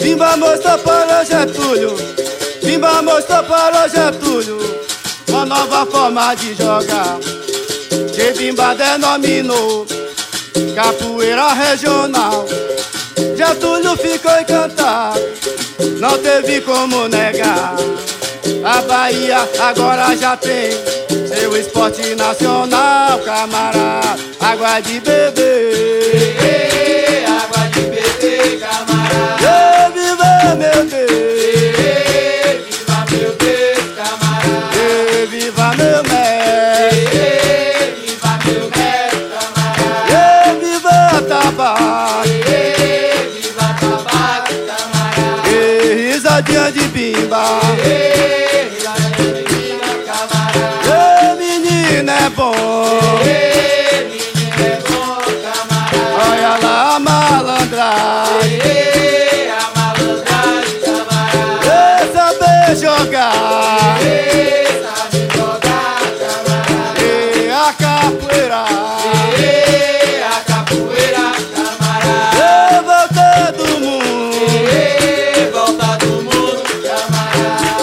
Bimba mostrou para o Getúlio, Bimba mostrou para o Getúlio uma nova forma de jogar, que Bimba denominou capoeira regional. Getúlio ficou encantado, não teve como negar. A Bahia agora já tem seu esporte nacional, camarada. Água de beber, água de beber, camarada. Viva meu Deus, viva meu Deus, camarada. Viva meu mestre, viva meu mestre, camarada. Viva tabaco, viva tabaco, camarada. Risadinha de Bimba, risadinha de Bimba, camarada. Menino é bom, menino é bom, camarada. Olha lá a malandragem, saber jogar, sabe jogar, camarada. A capoeira, a capoeira, camarada. Volta do mundo, volta do mundo, camarada.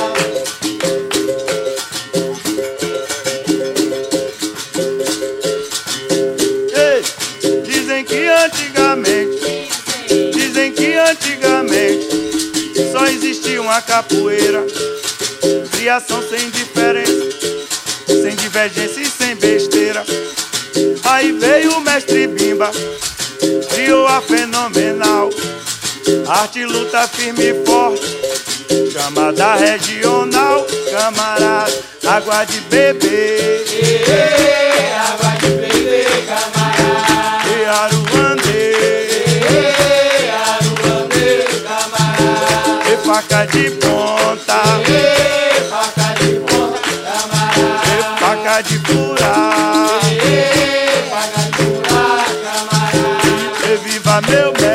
Ei, dizem que antigamente só existia uma capoeira, criação sem diferença, sem divergência e sem besteira. Aí veio o mestre Bimba, criou a fenomenal arte, luta firme e forte, chamada regional, camarada. Água de beber, água de beber, camarada. E Aruandê, camarada. E faca de ponta, faca de ponta, camarada. E faca de furar, faca de furar, camarada. E viva meu mestre.